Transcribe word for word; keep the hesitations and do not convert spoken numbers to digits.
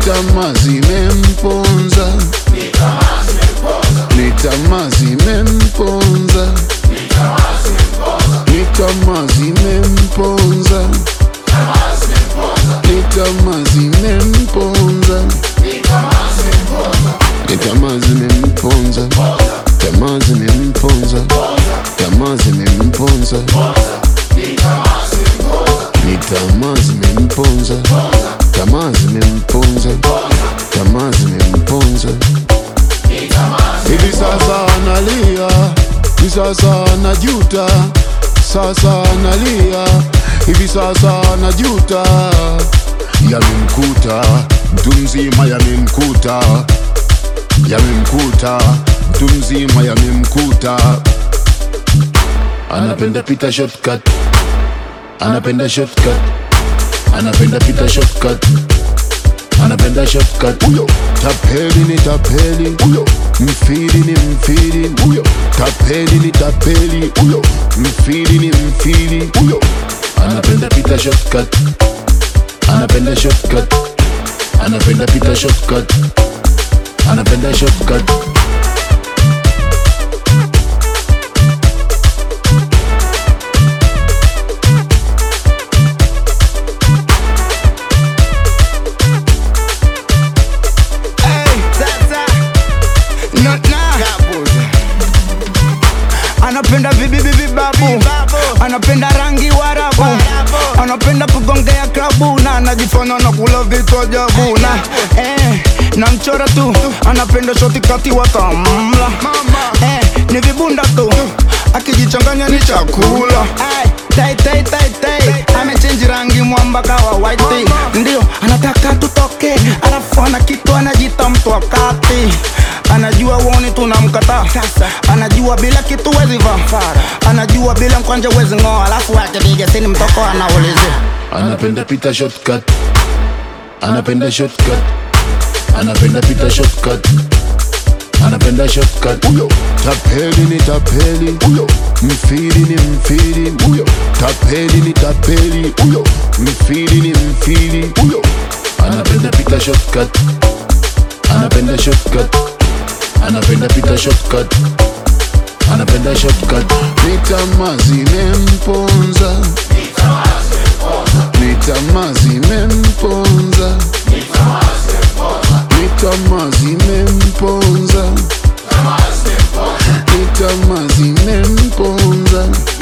Nitamaa zimemponza, nitamaa zimemponza, nitamaa zimemponza, nitamaa zimemponza, nitamaa zimemponza, tamaa zimemponza, tamaa zimemponza, nitamaa zimemponza, tamaa zimemponza, tamaa zimemponza. Hivi sasa analia, hivi sasa anajuta, sasa analia, hivi sasa anajuta. Yamemkuta mtu mzima, yamemkuta, yamemkuta mtu mzima, yamemkuta. Anapenda pita shortcut, anapenda shortcut, anapenda pita shortcut, anapenda shortcut. Uyo tapeli ni tapeli, uyo mfiri ni mfiri, uyo tapeli ni tapeli, uyo mfiri ni mfiri, uyo anapenda pita shortcut, anapenda shortcut, anapenda pita shortcut, anapenda shortcut. Anapenda bibi bibi babu, anapenda rangi warabu, anapenda kugongea klabu na anajifanya na kula vitu ajabu na eh, na mchora tu, anapenda shoti kati watamla eh, ni vibunda tu, akijichanganya ni chakula. Tai tai tai tai, amechange rangi mwamba kawa white. Ndio anataka tutoke, alafu ana kitu anajita mtu wakati. Anajua woni tunamkataa, anajua bila kitu wezi vaa, anajua bila mkwanja wezi ngoa, alafu akipiga sini mtoko anaulizia. Anapenda pita shortcut, anapenda shortcut, anapenda pita shortcut, anapenda shortcut. Uyo tapeli ni tapeli, uyo mfiri ni mfiri, uyo tapeli ni tapeli, uyo mfiri ni mfiri, uyo anapenda pita shortcut, anapenda shortcut, anapenda pita shortcut, anapenda shortcut. Nitamaa zimemponza, nitamaa zimemponza, nitamaa zimemponza, nitamaa zimemponza.